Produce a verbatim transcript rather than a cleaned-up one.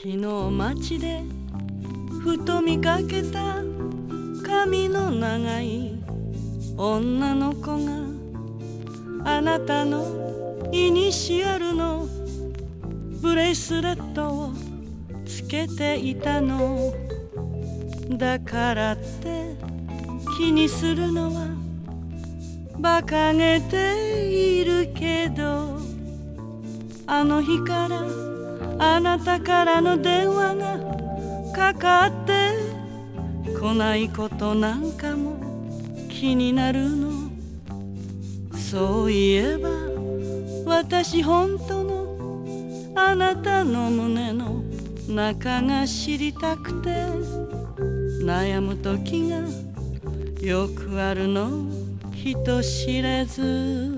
昨日街でふと見かけた髪の長い女の子があなたのイニシャルのブレスレットをつけていたの。だからって気にするのは馬鹿げているけど、あの日からあなたからの電話がかかってこないことなんかも気になるの。そういえば私本当のあなたの胸の中が知りたくて悩む時がよくあるの人知れず。